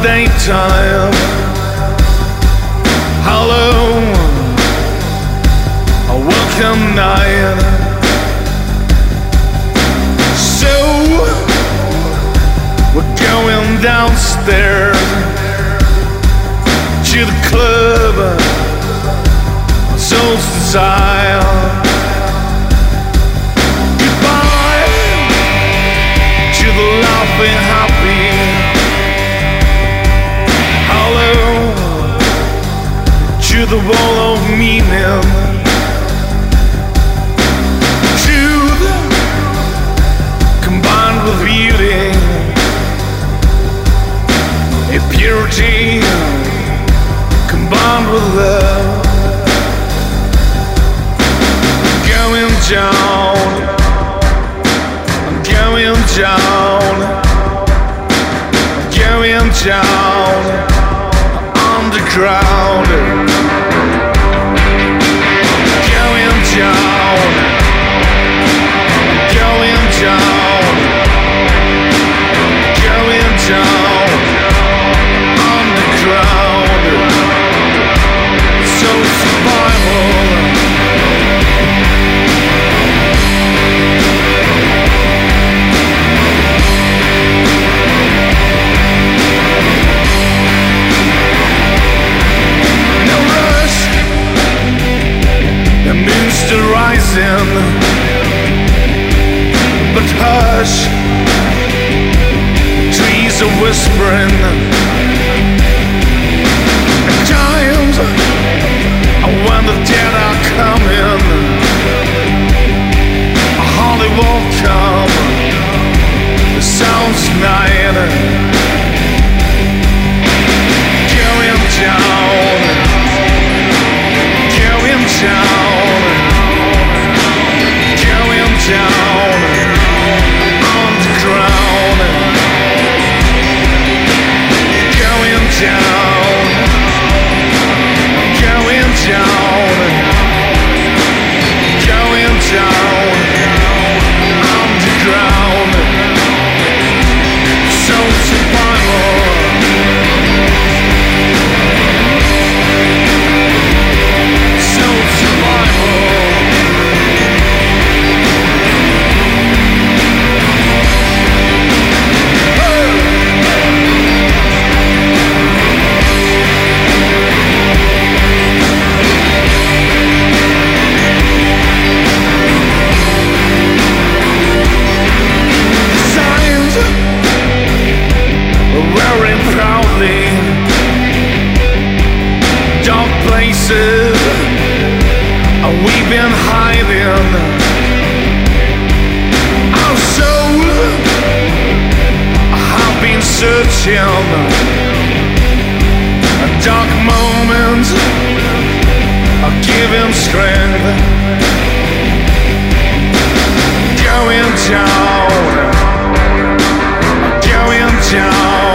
daytime. Hello, a welcome night. So we're going downstairs to the club, soul's desire. Goodbye to the laughing happy. Hello to the wall of meaning. Truth combined with beauty, a purity combined with love. Going down, I'm going down, going down underground. Going down, going down, going down underground. So survival. Still rising, but hush, trees are whispering. At times, when the dead are coming, a hardly won't come. The sounds tonight, going down, going down. Down underground, going down, going down, going down underground. So survival. So survival. Wearing proudly dark places, we've been hiding our souls. Have been searching dark moments are giving strength. Going down, going down.